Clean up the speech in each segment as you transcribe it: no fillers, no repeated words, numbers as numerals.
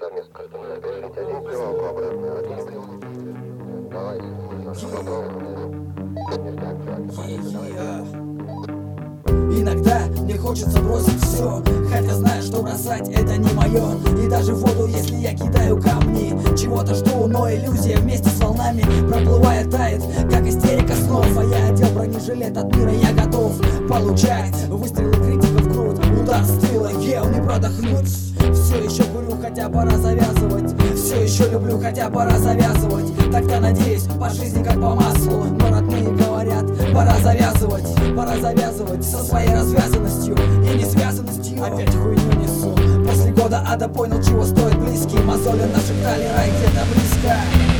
за место, что надо говорить, один плевалку обратно, один плевалку. Давай, Иногда мне хочется бросить все, хотя знаю, что бросать это не мое. И даже в воду, если я кидаю камни, чего-то жду, но иллюзия вместе с волнами проплывает, тает, как истерика снов. А я одел бронежилет от мира, я готов получать выстрелы критиков в грудь, удар с тыла, не продохнуть. Все еще курю, хотя пора завязывать. Все еще люблю, хотя пора завязывать. Так-то надеюсь, по жизни как по маслу. Но родные говорят, пора завязывать со своей развязанностью и несвязанностью. Опять хуйню несу. После года ада понял, чего стоит близкий. Мозоли нашептали, рай где-то близко.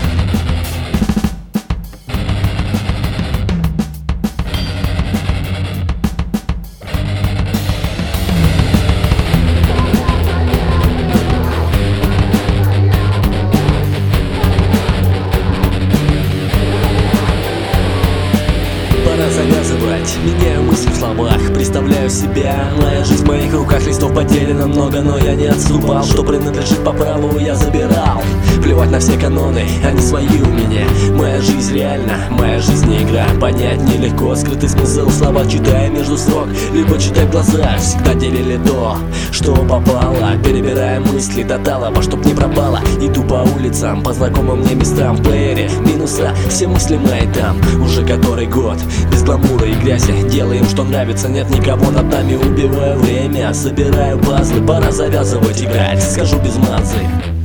Пора завязывать, меняю мысли в словах, представляю себя. Моя жизнь в моих руках, листов потеряно много, но я не отступал. Что принадлежит по праву, я забирал. Плевать на все каноны, они свои у меня. Моя жизнь реальна, моя жизнь не игра. Понять нелегко, скрытый смысл слова читая между строк, либо читай в глаза. Всегда делили то, что попало, перебирая мысли до талого, чтоб не пропало. Иду по улицам, по знакомым мне местам. В плеере минуса, все мысли мои там. Уже который год, без гламура и грязи, делаем, что нравится, нет никого над нами. Убиваю время, собираю пазлы, пора завязывать играть, скажу без мазы.